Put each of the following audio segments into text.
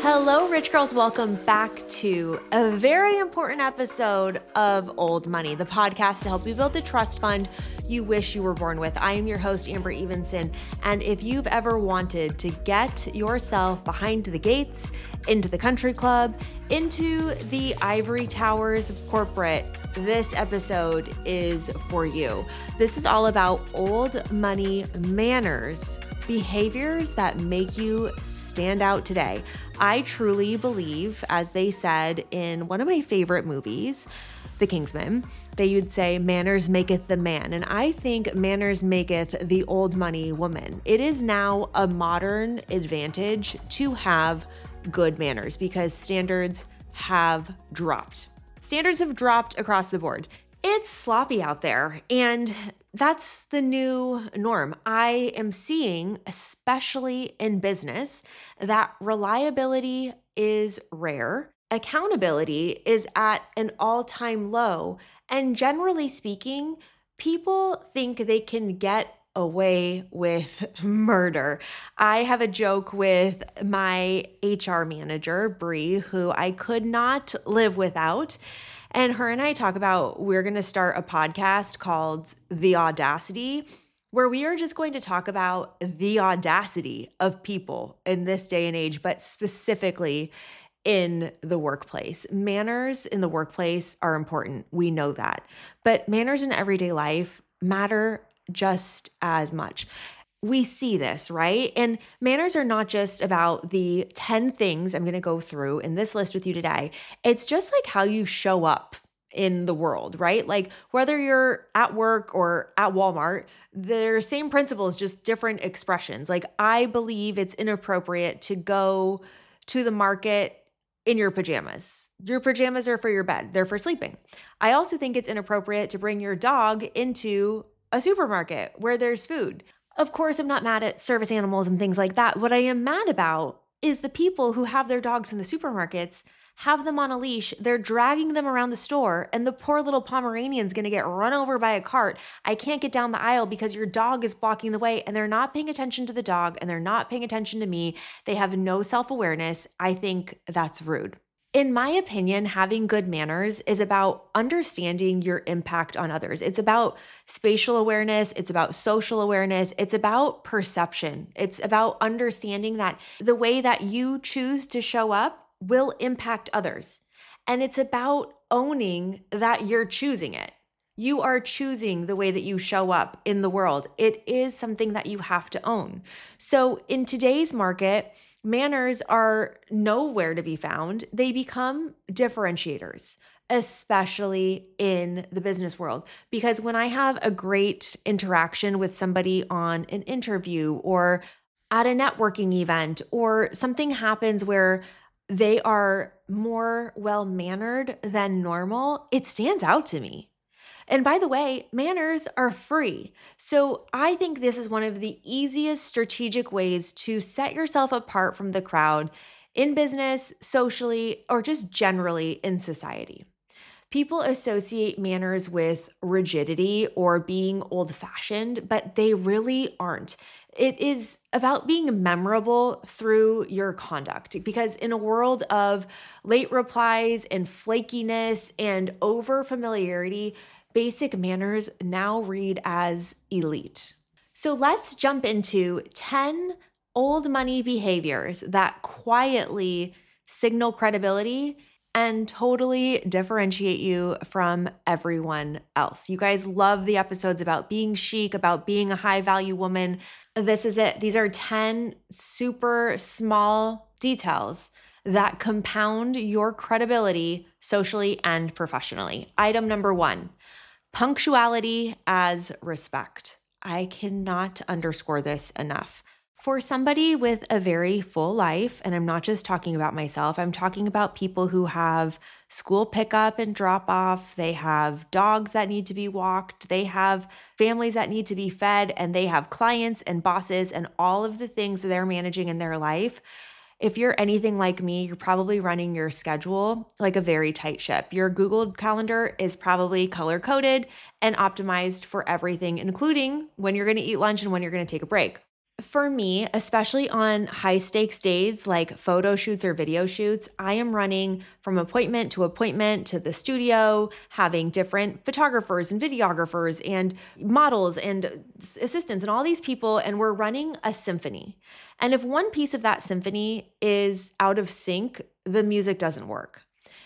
Hello, Rich Girls. Welcome back to a very important episode of Old Money, the podcast to help you build the trust fund you wish you were born with. I am your host, Amber Evenson. And if you've ever wanted to get yourself behind the gates, into the country club, into the ivory towers of corporate, this episode is for you. This is all about old money manners, behaviors that make you stand out today. I truly believe, as they said in one of my favorite movies, The Kingsman, they would say, manners maketh the man. And I think manners maketh the old money woman. It is now a modern advantage to have good manners because standards have dropped. Standards have dropped across the board. It's sloppy out there, and that's the new norm. I am seeing, especially in business, that reliability is rare, accountability is at an all-time low, and generally speaking, people think they can get away with murder. I have a joke with my HR manager, Bree, who I could not live without. And her and I talk about we're going to start a podcast called The Audacity, where we are just going to talk about the audacity of people in this day and age, but specifically in the workplace. Manners in the workplace are important. We know that. But manners in everyday life matter just as much. We see this, right? And manners are not just about the 10 things I'm going to go through in this list with you today. It's just like how you show up in the world, right? Like whether you're at work or at Walmart, they're same principles, just different expressions. Like I believe it's inappropriate to go to the market in your pajamas. Your pajamas are for your bed. They're for sleeping. I also think it's inappropriate to bring your dog into a supermarket where there's food. Of course, I'm not mad at service animals and things like that. What I am mad about is the people who have their dogs in the supermarkets, have them on a leash, they're dragging them around the store, and the poor little Pomeranian's gonna get run over by a cart. I can't get down the aisle because your dog is blocking the way, and they're not paying attention to the dog, and they're not paying attention to me. They have no self-awareness. I think that's rude. In my opinion, having good manners is about understanding your impact on others. It's about spatial awareness. It's about social awareness. It's about perception. It's about understanding that the way that you choose to show up will impact others. And it's about owning that you're choosing it. You are choosing the way that you show up in the world. It is something that you have to own. So in today's market, manners are nowhere to be found. They become differentiators, especially in the business world. Because when I have a great interaction with somebody on an interview or at a networking event, or something happens where they are more well-mannered than normal, it stands out to me. And by the way, manners are free. So I think this is one of the easiest strategic ways to set yourself apart from the crowd in business, socially, or just generally in society. People associate manners with rigidity or being old-fashioned, but they really aren't. It is about being memorable through your conduct, because in a world of late replies and flakiness and over-familiarity, basic manners now read as elite. So let's jump into 10 old money behaviors that quietly signal credibility and totally differentiate you from everyone else. You guys love the episodes about being chic, about being a high value woman. This is it. These are 10 super small details that compound your credibility socially and professionally. Item number 1. Punctuality as respect. I cannot underscore this enough. For somebody with a very full life, and I'm not just talking about myself, I'm talking about people who have school pickup and drop off, they have dogs that need to be walked, they have families that need to be fed, and they have clients and bosses and all of the things that they're managing in their life. If you're anything like me, you're probably running your schedule like a very tight ship. Your Google Calendar is probably color-coded and optimized for everything, including when you're going to eat lunch and when you're going to take a break. For me, especially on high stakes days like photo shoots or video shoots, I am running from appointment to the studio, having different photographers and videographers and models and assistants and all these people, and we're running a symphony. And if one piece of that symphony is out of sync, the music doesn't work.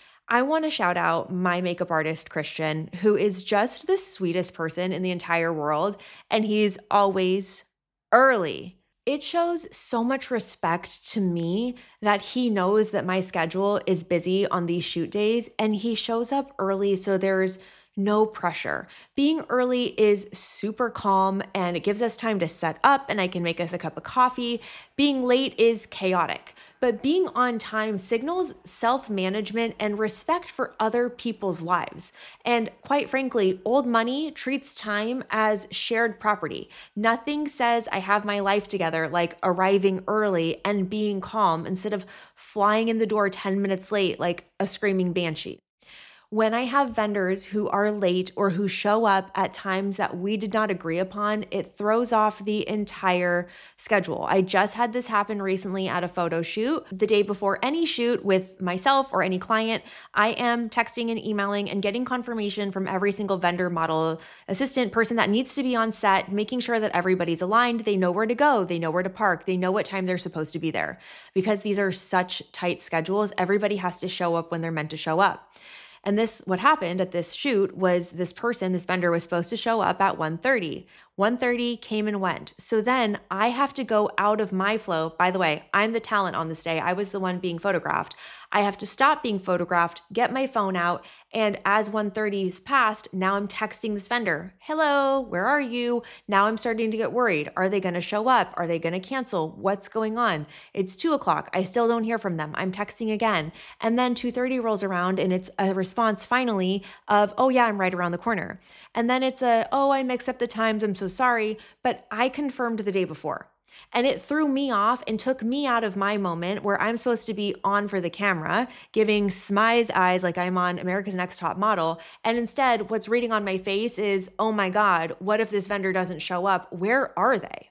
I want to shout out my makeup artist, Christian, who is just the sweetest person in the entire world, and he's always early. It shows so much respect to me that he knows that my schedule is busy on these shoot days and he shows up early so there's no pressure. Being early is super calm and it gives us time to set up and I can make us a cup of coffee. Being late is chaotic, but being on time signals self-management and respect for other people's lives. And quite frankly, old money treats time as shared property. Nothing says I have my life together like arriving early and being calm instead of flying in the door 10 minutes late like a screaming banshee. When I have vendors who are late or who show up at times that we did not agree upon, it throws off the entire schedule. I just had this happen recently at a photo shoot. The day before any shoot with myself or any client, I am texting and emailing and getting confirmation from every single vendor, model, assistant, person that needs to be on set, making sure that everybody's aligned, they know where to go, they know where to park, they know what time they're supposed to be there. Because these are such tight schedules, everybody has to show up when they're meant to show up. And what happened at this shoot was this vendor was supposed to show up at 1:30. 1:30 came and went. So then I have to go out of my flow. By the way, I'm the talent on this day. I was the one being photographed. I have to stop being photographed, get my phone out, and as 1:30 is passed, now I'm texting this vendor. Hello, where are you? Now I'm starting to get worried. Are they going to show up? Are they going to cancel? What's going on? It's 2:00. I still don't hear from them. I'm texting again. And then 2:30 rolls around and it's a response finally of, oh yeah, I'm right around the corner. And then it's I mixed up the times. I'm so sorry, but I confirmed the day before. And it threw me off and took me out of my moment where I'm supposed to be on for the camera, giving Smize eyes like I'm on America's Next Top Model. And instead, what's reading on my face is, oh my God, what if this vendor doesn't show up? Where are they?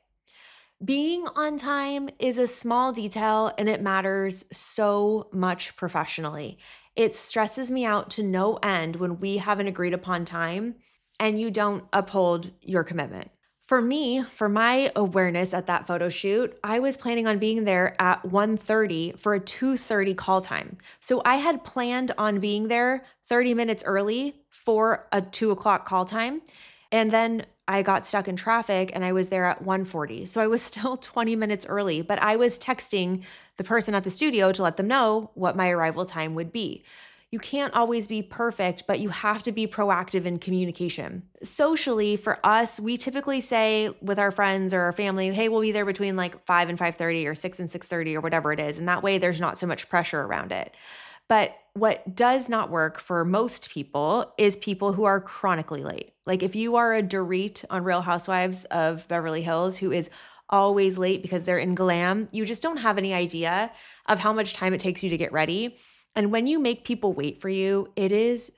Being on time is a small detail and it matters so much professionally. It stresses me out to no end when we have an agreed upon time and you don't uphold your commitment. For me, for my awareness at that photo shoot, I was planning on being there at 1:30 for a 2:30 call time. So I had planned on being there 30 minutes early for a 2:00 call time. And then I got stuck in traffic and I was there at 1:40. So I was still 20 minutes early, but I was texting the person at the studio to let them know what my arrival time would be. You can't always be perfect, but you have to be proactive in communication. Socially, for us, we typically say with our friends or our family, hey, we'll be there between like 5 and 5:30 or 6 and 6:30 or whatever it is. And that way there's not so much pressure around it. But what does not work for most people is people who are chronically late. Like if you are a Dorit on Real Housewives of Beverly Hills who is always late because they're in glam, you just don't have any idea of how much time it takes you to get ready. And when you make people wait for you, it is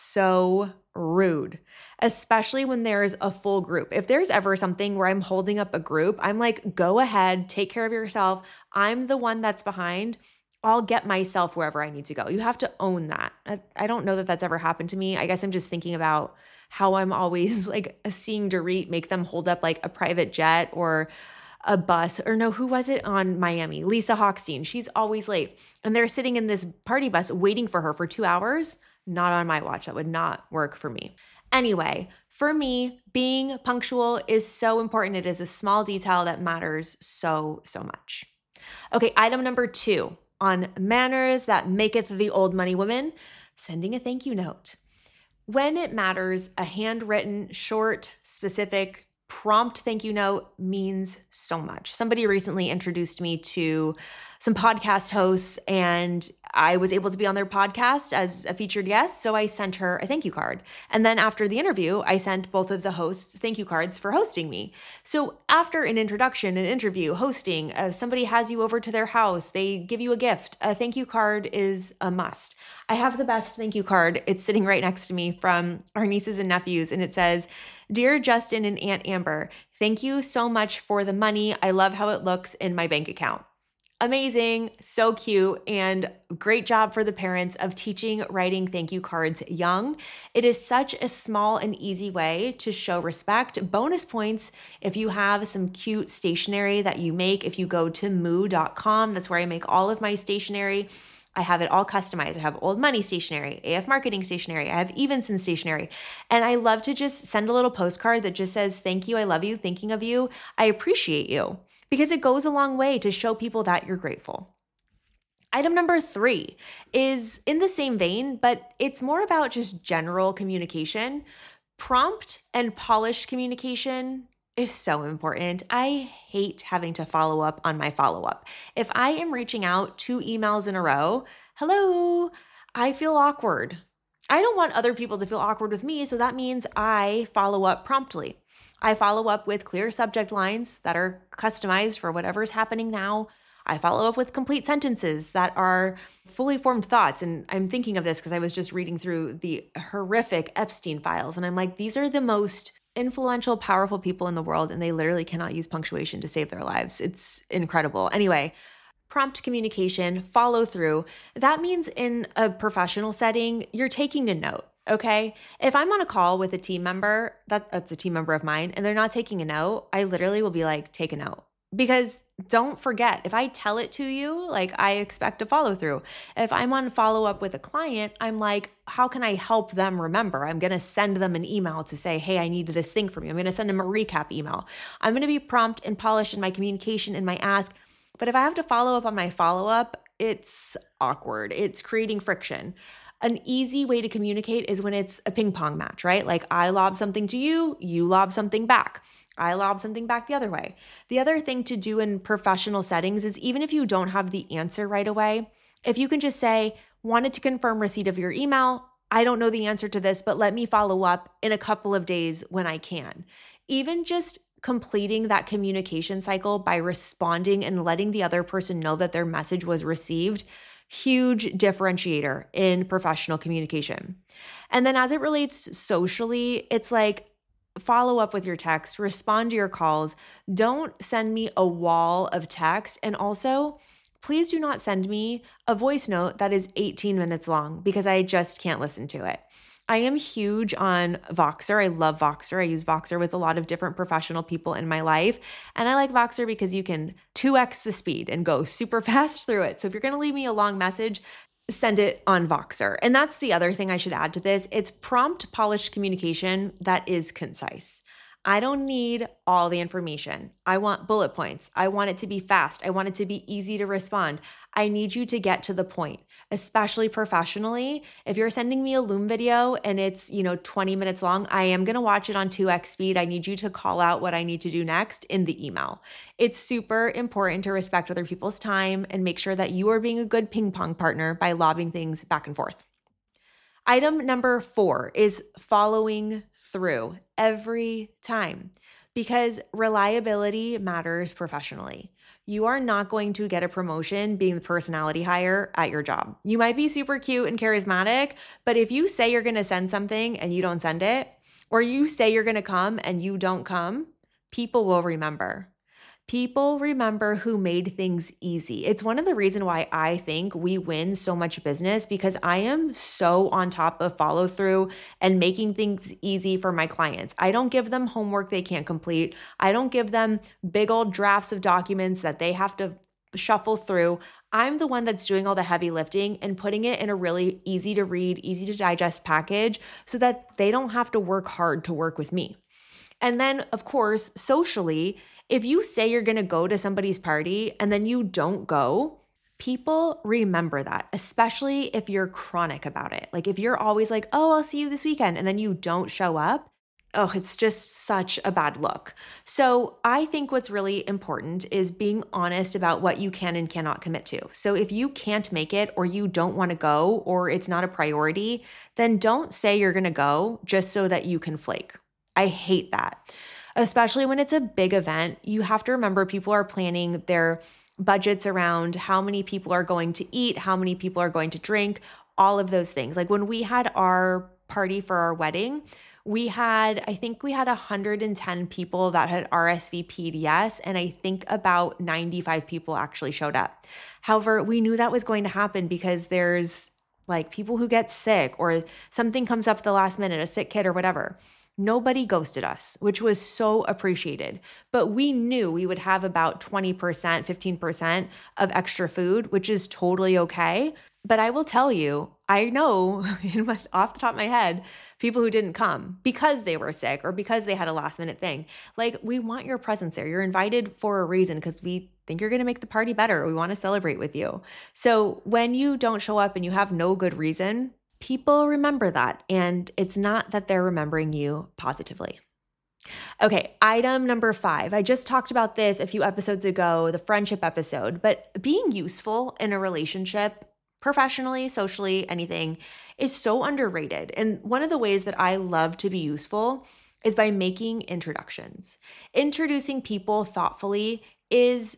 so rude, especially when there's a full group. If there's ever something where I'm holding up a group, I'm like, go ahead, take care of yourself. I'm the one that's behind. I'll get myself wherever I need to go. You have to own that. I don't know that that's ever happened to me. I guess I'm just thinking about how I'm always like seeing Dorit make them hold up like a private jet or a bus, or no, who was it on Miami? Lisa Hochstein. She's always late. And they're sitting in this party bus waiting for her for 2 hours. Not on my watch. That would not work for me. Anyway, for me, being punctual is so important. It is a small detail that matters so, so much. Okay, item number 2 on manners that maketh the old money woman, sending a thank you note. When it matters, a handwritten, short, specific, prompt thank you note means so much. Somebody recently introduced me to some podcast hosts and I was able to be on their podcast as a featured guest. So I sent her a thank you card. And then after the interview, I sent both of the hosts thank you cards for hosting me. So after an introduction, an interview, hosting, somebody has you over to their house, they give you a gift. A thank you card is a must. I have the best thank you card. It's sitting right next to me from our nieces and nephews. And it says, Dear Justin and Aunt Amber, thank you so much for the money. I love how it looks in my bank account. Amazing, so cute, and great job for the parents of teaching writing thank you cards young. It is such a small and easy way to show respect. Bonus points if you have some cute stationery that you make. If you go to moo.com, that's where I make all of my stationery. I have it all customized. I have Old Money stationery, AF Marketing stationery, I have Evenson stationery. And I love to just send a little postcard that just says, thank you, I love you, thinking of you, I appreciate you, because it goes a long way to show people that you're grateful. Item number 3 is in the same vein, but it's more about just general communication. Prompt and polished communication is so important. I hate having to follow up on my follow-up. If I am reaching out 2 emails in a row, hello, I feel awkward. I don't want other people to feel awkward with me, so that means I follow up promptly. I follow up with clear subject lines that are customized for whatever's happening now. I follow up with complete sentences that are fully formed thoughts. And I'm thinking of this because I was just reading through the horrific Epstein files. And I'm like, these are the most influential, powerful people in the world, and they literally cannot use punctuation to save their lives. It's incredible. Anyway, prompt communication, follow through. That means in a professional setting, you're taking a note. Okay. If I'm on a call with a team member, that's a team member of mine, and they're not taking a note, I literally will be like, take a note. Because don't forget, if I tell it to you, like I expect a follow through. If I'm on follow up with a client, I'm like, how can I help them remember? I'm going to send them an email to say, hey, I need this thing from you. I'm going to send them a recap email. I'm going to be prompt and polished in my communication, in my ask. But if I have to follow up on my follow up, it's awkward. It's creating friction. An easy way to communicate is when it's a ping pong match, right? Like I lob something to you, you lob something back. I lob something back the other way. The other thing to do in professional settings is even if you don't have the answer right away, if you can just say, wanted to confirm receipt of your email, I don't know the answer to this, but let me follow up in a couple of days when I can. Even just completing that communication cycle by responding and letting the other person know that their message was received, huge differentiator in professional communication. And then as it relates socially, it's like, follow up with your text, respond to your calls. Don't send me a wall of text. And also, please do not send me a voice note that is 18 minutes long because I just can't listen to it. I am huge on Voxer. I love Voxer. I use Voxer with a lot of different professional people in my life. And I like Voxer because you can 2x the speed and go super fast through it. So if you're going to leave me a long message, send it on Voxer. And that's the other thing I should add to this. It's prompt, polished communication that is concise. I don't need all the information. I want bullet points. I want it to be fast. I want it to be easy to respond. I need you to get to the point, especially professionally. If you're sending me a Loom video and it's, 20 minutes long, I am going to watch it on 2x speed. I need you to call out what I need to do next in the email. It's super important to respect other people's time and make sure that you are being a good ping pong partner by lobbing things back and forth. Item number 4 is following through every time because reliability matters professionally. You are not going to get a promotion being the personality hire at your job. You might be super cute and charismatic, but if you say you're going to send something and you don't send it, or you say you're going to come and you don't come, people will remember. People remember who made things easy. It's one of the reasons why I think we win so much business because I am so on top of follow through and making things easy for my clients. I don't give them homework they can't complete. I don't give them big old drafts of documents that they have to shuffle through. I'm the one that's doing all the heavy lifting and putting it in a really easy to read, easy to digest package so that they don't have to work hard to work with me. And then, of course, socially, if you say you're going to go to somebody's party and then you don't go, people remember that, especially if you're chronic about it. Like if you're always like, oh, I'll see you this weekend, and then you don't show up, oh, it's just such a bad look. So I think what's really important is being honest about what you can and cannot commit to. So if you can't make it or you don't want to go or it's not a priority, then don't say you're going to go just so that you can flake. I hate that. Especially when it's a big event, you have to remember people are planning their budgets around how many people are going to eat, how many people are going to drink, all of those things. Like when we had our party for our wedding, I think we had 110 people that had RSVP'd yes, and I think about 95 people actually showed up. However, we knew that was going to happen because there's like people who get sick or something comes up at the last minute, a sick kid or whatever. Nobody ghosted us, which was so appreciated. But we knew we would have about 20%, 15% of extra food, which is totally okay. But I will tell you, I know off the top of my head, people who didn't come because they were sick or because they had a last minute thing. Like, we want your presence there. You're invited for a reason because we think you're going to make the party better. We want to celebrate with you. So when you don't show up and you have no good reason, people remember that. And it's not that they're remembering you positively. Okay, item number 5. I just talked about this a few episodes ago, the friendship episode, but being useful in a relationship, professionally, socially, anything, is so underrated. And one of the ways that I love to be useful is by making introductions. Introducing people thoughtfully is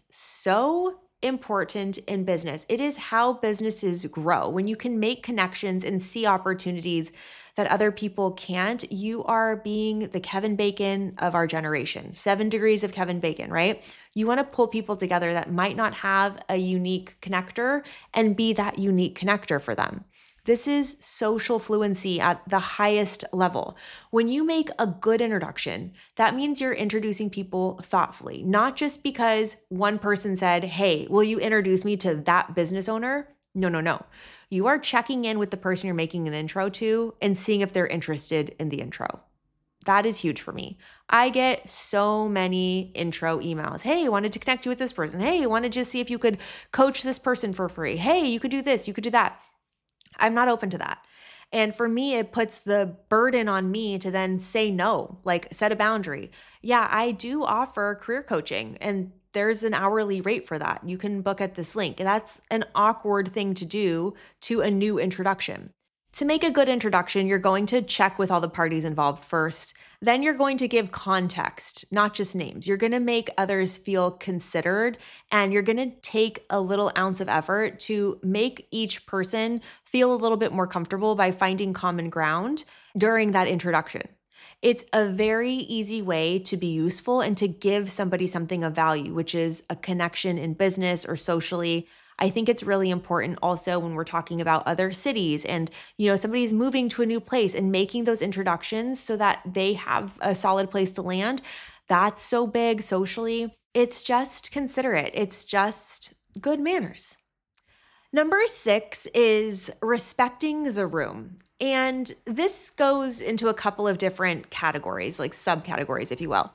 so important in business. It is how businesses grow. When you can make connections and see opportunities that other people can't, you are being the Kevin Bacon of our generation. 7 degrees of Kevin Bacon, right? You want to pull people together that might not have a unique connector and be that unique connector for them. This is social fluency at the highest level. When you make a good introduction, that means you're introducing people thoughtfully, not just because one person said, "Hey, will you introduce me to that business owner?" No. You are checking in with the person you're making an intro to and seeing if they're interested in the intro. That is huge for me. I get so many intro emails. "Hey, I wanted to connect you with this person. Hey, I wanted to see if you could coach this person for free. Hey, you could do this, you could do that." I'm not open to that. And for me, it puts the burden on me to then say no, like set a boundary. Yeah, I do offer career coaching and there's an hourly rate for that. You can book at this link. And that's an awkward thing to do to a new introduction. To make a good introduction, you're going to check with all the parties involved first. Then you're going to give context, not just names. You're going to make others feel considered, and you're going to take a little ounce of effort to make each person feel a little bit more comfortable by finding common ground during that introduction. It's a very easy way to be useful and to give somebody something of value, which is a connection in business or socially. I think it's really important also when we're talking about other cities and, somebody's moving to a new place and making those introductions so that they have a solid place to land. That's so big socially. It's just considerate. It's just good manners. Number 6 is respecting the room. And this goes into a couple of different categories, like subcategories, if you will.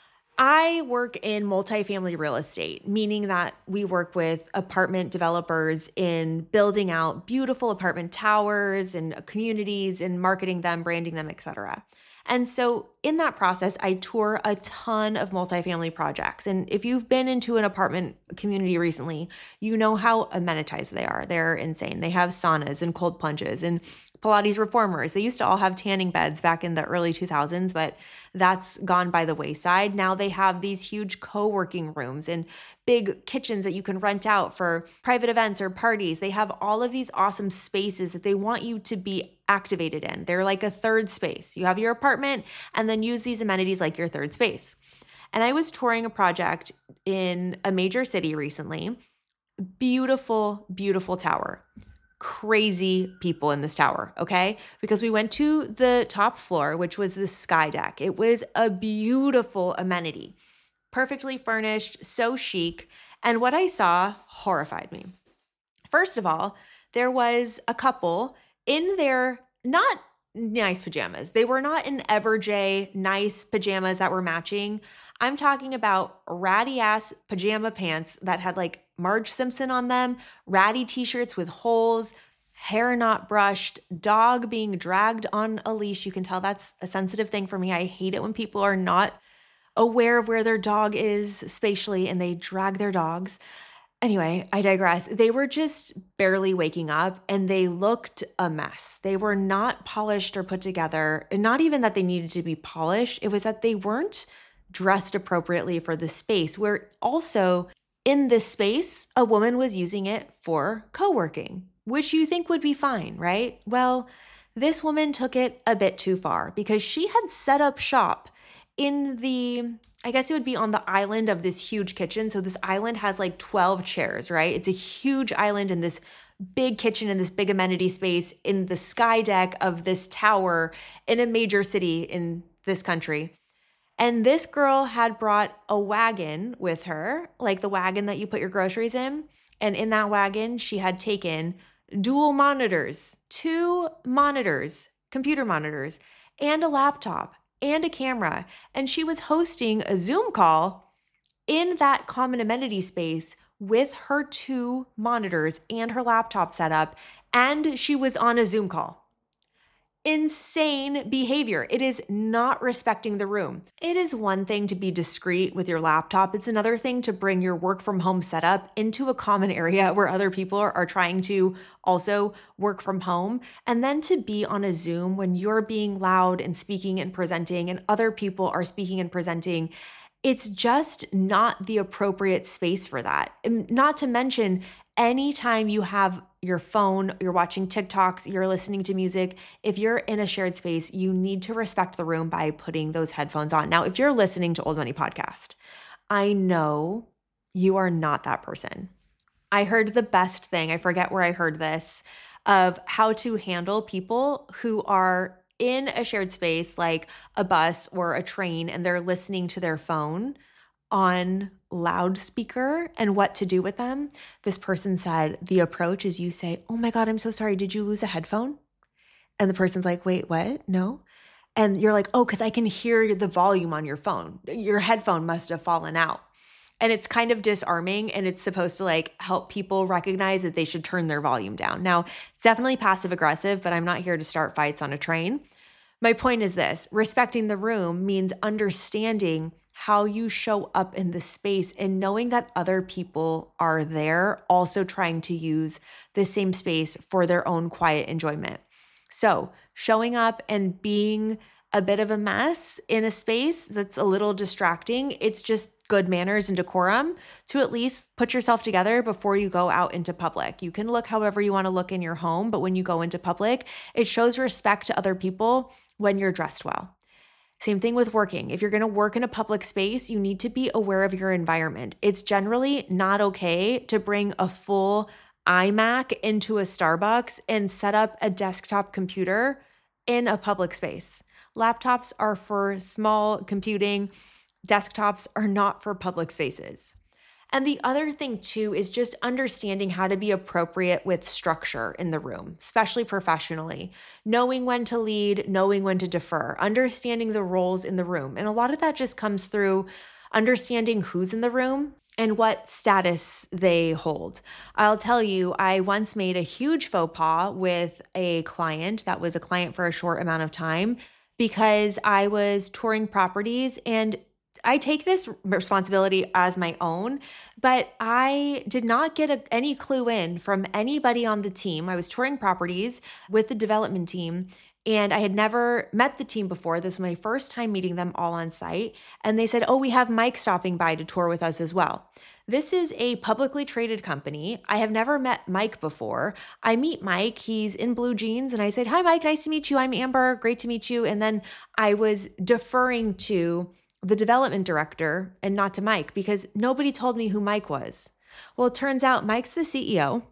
I work in multifamily real estate, meaning that we work with apartment developers in building out beautiful apartment towers and communities and marketing them, branding them, etc. And so in that process, I tour a ton of multifamily projects. And if you've been into an apartment community recently, you know how amenitized they are. They're insane. They have saunas and cold plunges and Pilates reformers. They used to all have tanning beds back in the early 2000s, but that's gone by the wayside. Now they have these huge co-working rooms and big kitchens that you can rent out for private events or parties. They have all of these awesome spaces that they want you to be activated in. They're like a third space. You have your apartment and then use these amenities like your third space. And I was touring a project in a major city recently. Beautiful, beautiful tower. Crazy people in this tower, okay? Because we went to the top floor, which was the sky deck. It was a beautiful amenity, perfectly furnished, so chic. And what I saw horrified me. First of all, there was a couple in their not nice pajamas. They were not in Everjay nice pajamas that were matching. I'm talking about ratty ass pajama pants that had like Marge Simpson on them, ratty t-shirts with holes, hair not brushed, dog being dragged on a leash. You can tell that's a sensitive thing for me. I hate it when people are not aware of where their dog is spatially and they drag their dogs. Anyway, I digress. They were just barely waking up and they looked a mess. They were not polished or put together. And not even that they needed to be polished. It was that they weren't dressed appropriately for the space, where also in this space, a woman was using it for co-working, which you think would be fine, right? Well, This woman took it a bit too far because she had set up shop in I guess it would be on the island of this huge kitchen. So this island has like 12 chairs, right? It's a huge island in this big kitchen in this big amenity space in the sky deck of this tower in a major city in this country. And this girl had brought a wagon with her, like the wagon that you put your groceries in. And in that wagon, she had taken dual monitors, 2 monitors, computer monitors, and a laptop and a camera. And she was hosting a Zoom call in that common amenity space with her 2 monitors and her laptop set up. And she was on a Zoom call. Insane behavior. It is not respecting the room. It is one thing to be discreet with your laptop. It's another thing to bring your work from home setup into a common area where other people are trying to also work from home. And then to be on a Zoom when you're being loud and speaking and presenting and other people are speaking and presenting. It's just not the appropriate space for that. And not to mention, anytime you have your phone, you're watching TikToks, you're listening to music, if you're in a shared space, you need to respect the room by putting those headphones on. Now, if you're listening to Old Money Podcast, I know you are not that person. I heard the best thing, I forget where I heard this, of how to handle people who are in a shared space like a bus or a train and they're listening to their phone on loudspeaker and what to do with them. This person said, the approach is you say, "Oh my God, I'm so sorry. Did you lose a headphone?" And the person's like, "Wait, what? No." And you're like, "Oh, because I can hear the volume on your phone. Your headphone must have fallen out." And it's kind of disarming, and it's supposed to like help people recognize that they should turn their volume down. Now, it's definitely passive aggressive, but I'm not here to start fights on a train. My point is this: respecting the room means understanding how you show up in the space and knowing that other people are there also trying to use the same space for their own quiet enjoyment. So showing up and being a bit of a mess in a space that's a little distracting, it's just good manners and decorum to at least put yourself together before you go out into public. You can look however you want to look in your home, but when you go into public, it shows respect to other people when you're dressed well. Same thing with working. If you're going to work in a public space, you need to be aware of your environment. It's generally not okay to bring a full iMac into a Starbucks and set up a desktop computer in a public space. Laptops are for small computing. Desktops are not for public spaces. And the other thing too is just understanding how to be appropriate with structure in the room, especially professionally, knowing when to lead, knowing when to defer, understanding the roles in the room. And a lot of that just comes through understanding who's in the room and what status they hold. I'll tell you, I once made a huge faux pas with a client that was a client for a short amount of time because I was touring properties, and I take this responsibility as my own, but I did not get any clue in from anybody on the team. I was touring properties with the development team, and I had never met the team before. This was my first time meeting them all on site. And they said, "Oh, we have Mike stopping by to tour with us as well." This is a publicly traded company. I have never met Mike before. I meet Mike. He's in blue jeans. And I said, "Hi, Mike. Nice to meet you. I'm Amber. Great to meet you." And then I was deferring to the development director and not to Mike because nobody told me who Mike was. Well, it turns out Mike's the CEO.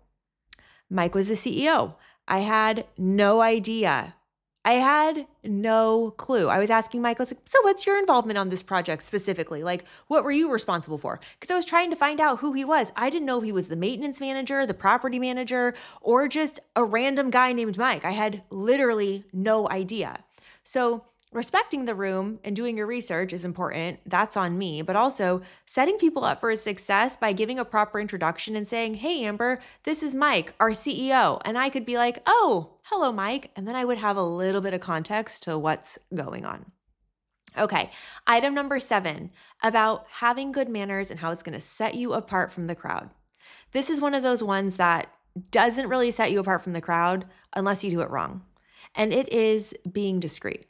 Mike was the CEO. I had no idea. I had no clue. I was asking Mike, I was like, "So what's your involvement on this project specifically? Like, what were you responsible for?" Because I was trying to find out who he was. I didn't know if he was the maintenance manager, the property manager, or just a random guy named Mike. I had literally no idea. So respecting the room and doing your research is important. That's on me. But also setting people up for success by giving a proper introduction and saying, "Hey, Amber, this is Mike, our CEO." And I could be like, "Oh, hello, Mike." And then I would have a little bit of context to what's going on. Okay, item number 7, about having good manners and how it's going to set you apart from the crowd. This is one of those ones that doesn't really set you apart from the crowd unless you do it wrong. And it is being discreet.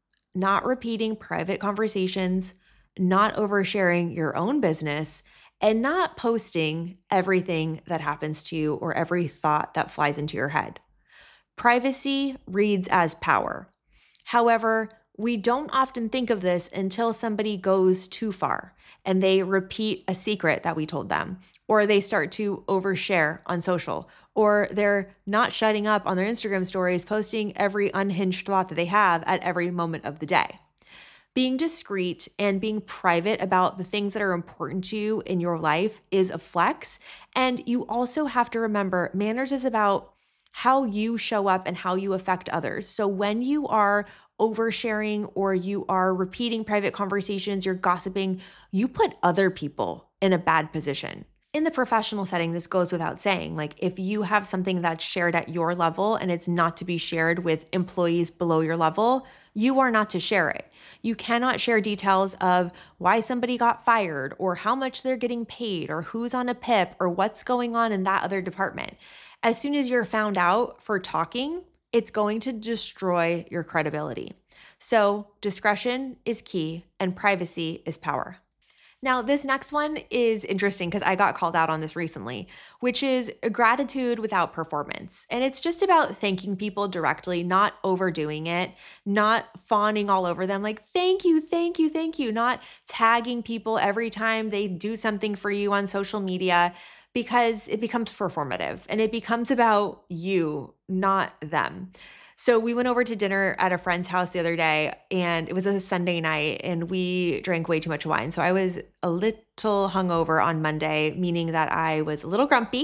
Not repeating private conversations, not oversharing your own business, and not posting everything that happens to you or every thought that flies into your head. Privacy reads as power. However, we don't often think of this until somebody goes too far and they repeat a secret that we told them, or they start to overshare on social, or they're not shutting up on their Instagram stories, posting every unhinged thought that they have at every moment of the day. Being discreet and being private about the things that are important to you in your life is a flex. And you also have to remember, manners is about how you show up and how you affect others. So when you are oversharing or you are repeating private conversations, you're gossiping, you put other people in a bad position. In the professional setting, this goes without saying. Like if you have something that's shared at your level and it's not to be shared with employees below your level, you are not to share it. You cannot share details of why somebody got fired or how much they're getting paid or who's on a PIP or what's going on in that other department. As soon as you're found out for talking, it's going to destroy your credibility. So discretion is key and privacy is power. Now, this next one is interesting because I got called out on this recently, which is gratitude without performance. And it's just about thanking people directly, not overdoing it, not fawning all over them like, thank you, thank you, thank you, not tagging people every time they do something for you on social media, because it becomes performative and it becomes about you, not them. So we went over to dinner at a friend's house the other day, and it was a Sunday night, and we drank way too much wine. So I was a little hungover on Monday, meaning that I was a little grumpy.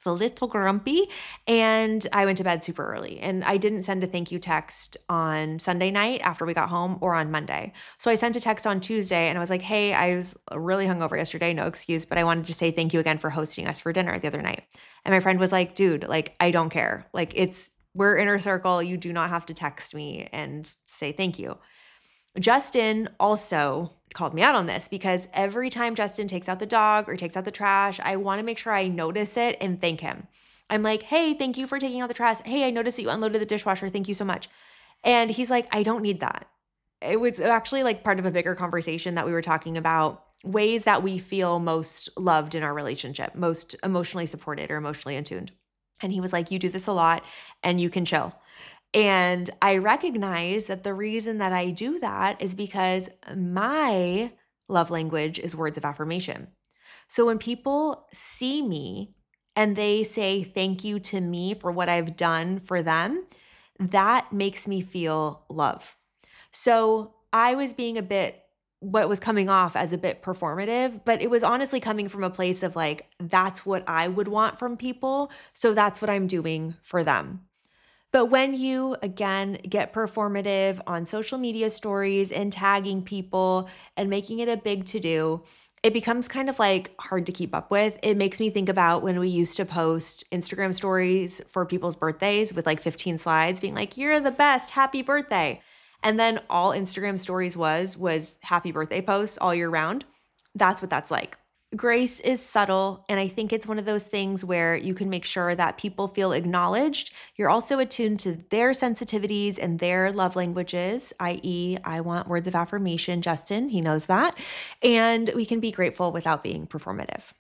And I went to bed super early. And I didn't send a thank you text on Sunday night after we got home or on Monday. So I sent a text on Tuesday and I was like, hey, I was really hungover yesterday, no excuse, but I wanted to say thank you again for hosting us for dinner the other night. And my friend was like, dude, like, I don't care. Like, we're inner circle. You do not have to text me and say thank you. Justin also called me out on this because every time Justin takes out the dog or takes out the trash, I want to make sure I notice it and thank him. I'm like, hey, thank you for taking out the trash. Hey, I noticed that you unloaded the dishwasher. Thank you so much. And he's like, I don't need that. It was actually like part of a bigger conversation that we were talking about ways that we feel most loved in our relationship, most emotionally supported or emotionally attuned. And he was like, you do this a lot and you can chill. And I recognize that the reason that I do that is because my love language is words of affirmation. So when people see me and they say thank you to me for what I've done for them, that makes me feel love. So I was being what was coming off as a bit performative, but it was honestly coming from a place of like, that's what I would want from people. So that's what I'm doing for them. But when you, again, get performative on social media stories and tagging people and making it a big to-do, it becomes kind of like hard to keep up with. It makes me think about when we used to post Instagram stories for people's birthdays with like 15 slides being like, you're the best, happy birthday. And then all Instagram stories was happy birthday posts all year round. That's what that's like. Grace is subtle, and I think it's one of those things where you can make sure that people feel acknowledged. You're also attuned to their sensitivities and their love languages, i.e., I want words of affirmation, Justin, he knows that. And we can be grateful without being performative.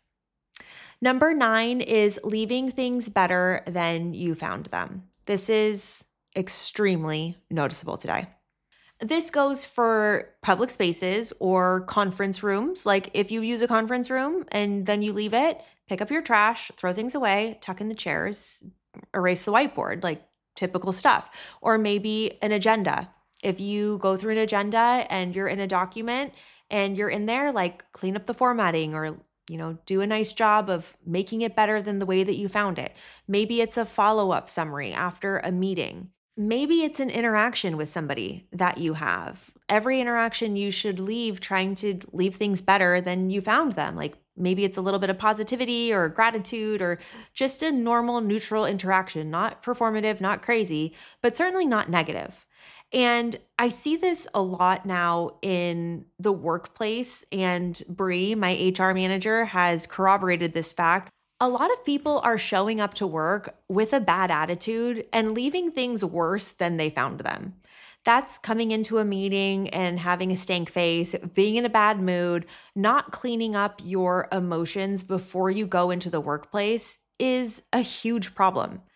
Number 9 is leaving things better than you found them. This is extremely noticeable today. This goes for public spaces or conference rooms. Like if you use a conference room and then you leave it, pick up your trash, throw things away, tuck in the chairs, erase the whiteboard, like typical stuff. Or maybe an agenda. If you go through an agenda and you're in a document and you're in there, like clean up the formatting or do a nice job of making it better than the way that you found it. Maybe it's a follow-up summary after a meeting. Maybe it's an interaction with somebody that you have. Every interaction you should leave trying to leave things better than you found them. Like maybe it's a little bit of positivity or gratitude or just a normal neutral interaction, not performative, not crazy, but certainly not negative. And I see this a lot now in the workplace, and Bree, my HR manager, has corroborated this fact. A lot of people are showing up to work with a bad attitude and leaving things worse than they found them. That's coming into a meeting and having a stank face, being in a bad mood, not cleaning up your emotions before you go into the workplace is a huge problem.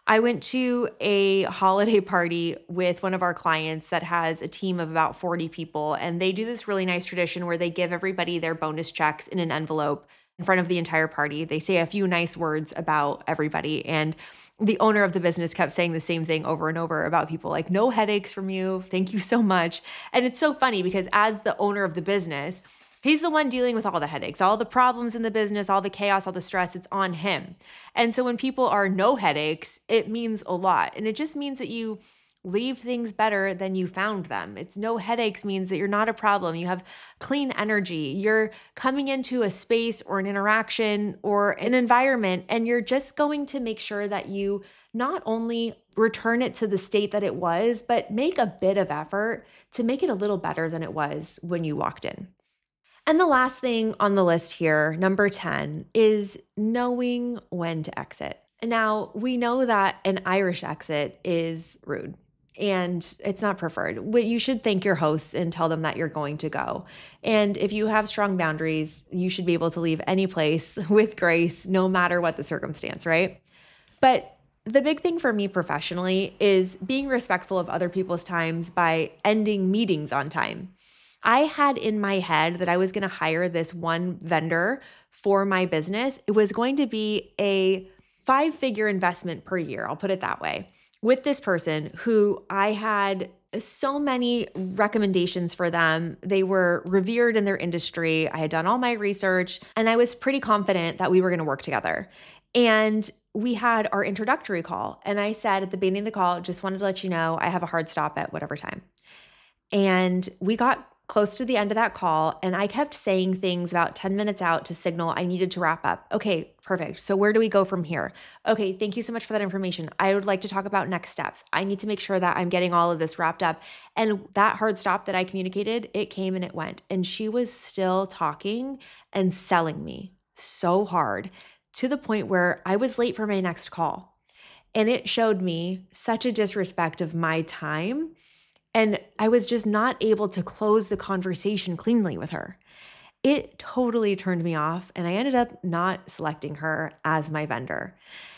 I went to a holiday party with one of our clients that has a team of about 40 people, and they do this really nice tradition where they give everybody their bonus checks in an envelope in front of the entire party. They say a few nice words about everybody, and the owner of the business kept saying the same thing over and over about people, like, no headaches from you. Thank you so much. And it's so funny because as the owner of the business, he's the one dealing with all the headaches, all the problems in the business, all the chaos, all the stress, it's on him. And so when people are no headaches, it means a lot. And it just means that you leave things better than you found them. It's no headaches means that you're not a problem. You have clean energy. You're coming into a space or an interaction or an environment, and you're just going to make sure that you not only return it to the state that it was, but make a bit of effort to make it a little better than it was when you walked in. And the last thing on the list here, number 10, is knowing when to exit. Now, we know that an Irish exit is rude and it's not preferred. You should thank your hosts and tell them that you're going to go. And if you have strong boundaries, you should be able to leave any place with grace, no matter what the circumstance, right? But the big thing for me professionally is being respectful of other people's times by ending meetings on time. I had in my head that I was going to hire this one vendor for my business. It was going to be a 5-figure investment per year, I'll put it that way, with this person who I had so many recommendations for them. They were revered in their industry. I had done all my research, and I was pretty confident that we were going to work together. And we had our introductory call, and I said at the beginning of the call, just wanted to let you know I have a hard stop at whatever time. And we got close to the end of that call, and I kept saying things about 10 minutes out to signal I needed to wrap up. Okay, perfect. So where do we go from here? Okay, thank you so much for that information. I would like to talk about next steps. I need to make sure that I'm getting all of this wrapped up. And that hard stop that I communicated, it came and it went. And she was still talking and selling me so hard to the point where I was late for my next call. And it showed me such a disrespect of my time. And I was just not able to close the conversation cleanly with her. It totally turned me off, and I ended up not selecting her as my vendor.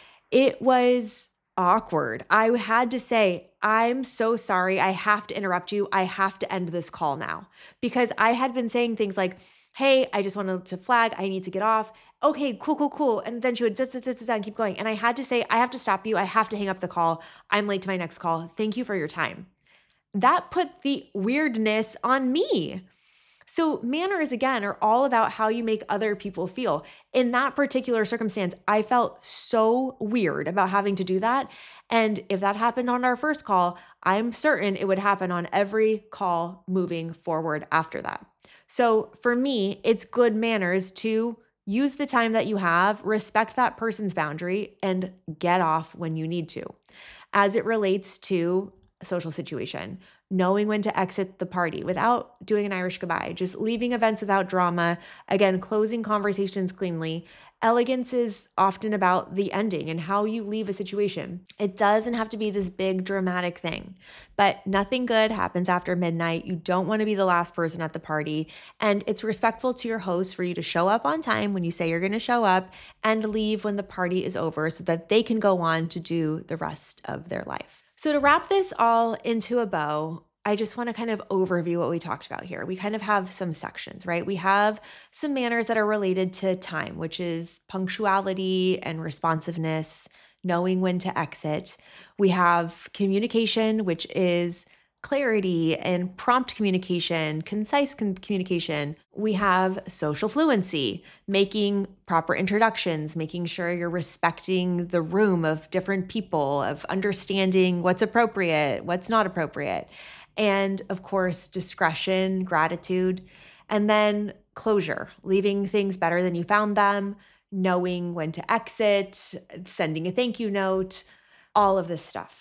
It was awkward. I had to say, I'm so sorry. I have to interrupt you. I have to end this call now, because I had been saying things like, hey, I just wanted to flag, I need to get off. Okay, cool. And then she would and keep going. And I had to say, I have to stop you. I have to hang up the call. I'm late to my next call. Thank you for your time. That put the weirdness on me. So manners, again, are all about how you make other people feel. In that particular circumstance, I felt so weird about having to do that. And if that happened on our first call, I'm certain it would happen on every call moving forward after that. So for me, it's good manners to use the time that you have, respect that person's boundary, and get off when you need to. As it relates to a social situation, knowing when to exit the party without doing an Irish goodbye, just leaving events without drama, again, closing conversations cleanly. Elegance is often about the ending and how you leave a situation. It doesn't have to be this big dramatic thing, but nothing good happens after midnight. You don't want to be the last person at the party, and it's respectful to your host for you to show up on time when you say you're going to show up and leave when the party is over so that they can go on to do the rest of their life. So to wrap this all into a bow, I just want to kind of overview what we talked about here. We kind of have some sections, right? We have some manners that are related to time, which is punctuality and responsiveness, knowing when to exit. We have communication, which is clarity and prompt communication, concise communication. We have social fluency, making proper introductions, making sure you're respecting the room of different people, of understanding what's appropriate, what's not appropriate. And of course, discretion, gratitude, and then closure, leaving things better than you found them, knowing when to exit, sending a thank you note, all of this stuff.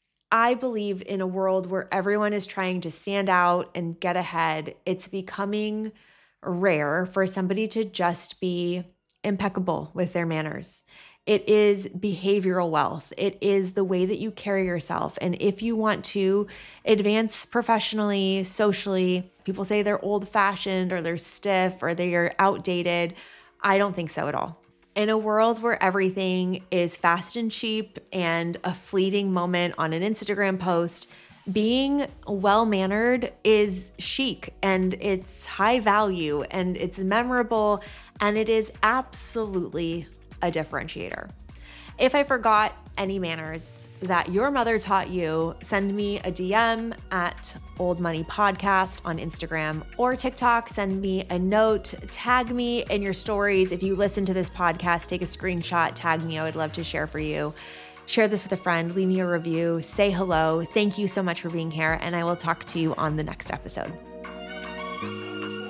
I believe in a world where everyone is trying to stand out and get ahead, it's becoming rare for somebody to just be impeccable with their manners. It is behavioral wealth. It is the way that you carry yourself. And if you want to advance professionally, socially, people say they're old-fashioned or they're stiff or they're outdated. I don't think so at all. In a world where everything is fast and cheap and a fleeting moment on an Instagram post, being well-mannered is chic and it's high value and it's memorable and it is absolutely a differentiator. If I forgot any manners that your mother taught you, send me a DM at Old Money Podcast on Instagram or TikTok. Send me a note, tag me in your stories. If you listen to this podcast, take a screenshot, tag me. I would love to share for you. Share this with a friend, leave me a review, say hello. Thank you so much for being here, and I will talk to you on the next episode.